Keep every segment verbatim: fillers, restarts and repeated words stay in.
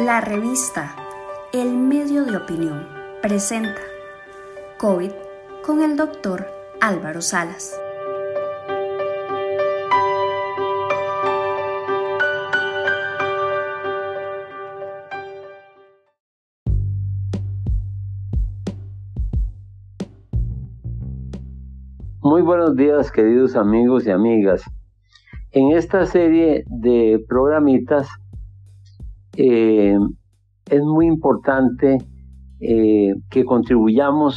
La revista El Medio de Opinión presenta COVID con el doctor Álvaro Salas. Muy buenos días, queridos amigos y amigas. En esta serie de programitas eh, es muy importante eh, que contribuyamos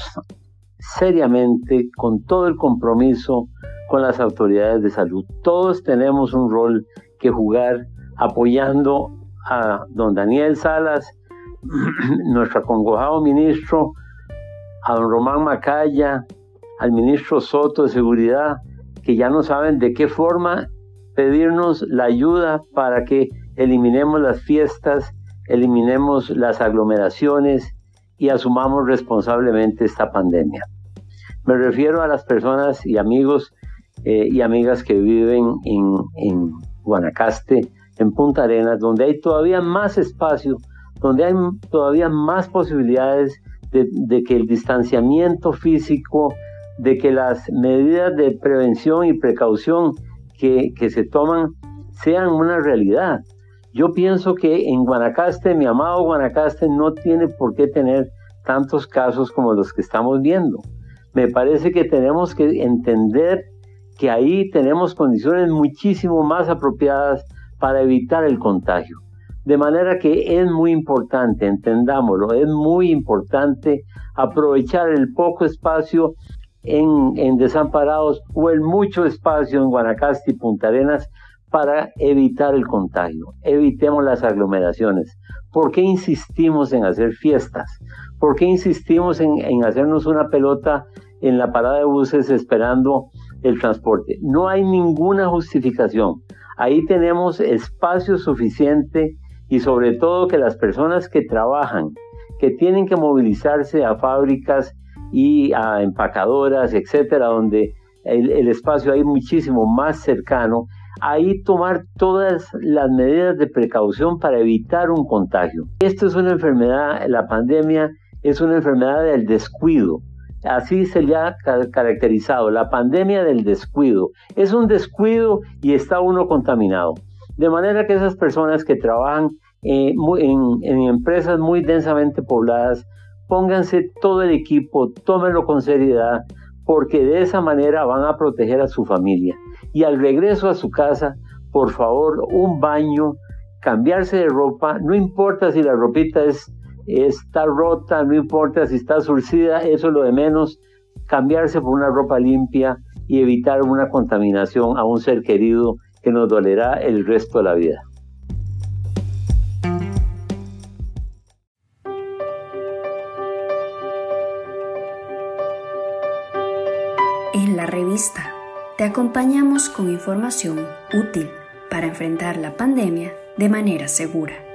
seriamente con todo el compromiso con las autoridades de salud. Todos tenemos un rol que jugar apoyando a don Daniel Salas, nuestro acongojado ministro, a don Román Macaya, al ministro Soto de Seguridad, que ya no saben de qué forma pedirnos la ayuda para que eliminemos las fiestas, eliminemos las aglomeraciones y asumamos responsablemente esta pandemia. Me refiero a las personas y amigos eh, y amigas que viven en, en Guanacaste, en Punta Arenas, donde hay todavía más espacio, donde hay todavía más posibilidades de, de que el distanciamiento físico, de que las medidas de prevención y precaución que, que se toman sean una realidad. Yo pienso que en Guanacaste, mi amado Guanacaste, no tiene por qué tener tantos casos como los que estamos viendo. Me parece que tenemos que entender que ahí tenemos condiciones muchísimo más apropiadas para evitar el contagio. De manera que es muy importante, entendámoslo, es muy importante aprovechar el poco espacio En, en Desamparados o el mucho espacio en Guanacaste y Punta Arenas para evitar el contagio. Evitemos las aglomeraciones. ¿Por qué insistimos en hacer fiestas? ¿Por qué insistimos en, en hacernos una pelota en la parada de buses esperando el transporte? No hay ninguna justificación. Ahí tenemos espacio suficiente y sobre todo que las personas que trabajan, que tienen que movilizarse a fábricas y a empacadoras, etcétera, donde el, el espacio hay muchísimo más cercano, ahí tomar todas las medidas de precaución para evitar un contagio. Esto es una enfermedad, la pandemia es una enfermedad del descuido, así se le ha caracterizado, la pandemia del descuido. Es un descuido y está uno contaminado. De manera que esas personas que trabajan eh, en, en empresas muy densamente pobladas, pónganse todo el equipo, tómenlo con seriedad, porque de esa manera van a proteger a su familia. Y al regreso a su casa, por favor, un baño, cambiarse de ropa, no importa si la ropita es, está rota, no importa si está surcida, eso es lo de menos, cambiarse por una ropa limpia y evitar una contaminación a un ser querido que nos dolerá el resto de la vida. En la revista te acompañamos con información útil para enfrentar la pandemia de manera segura.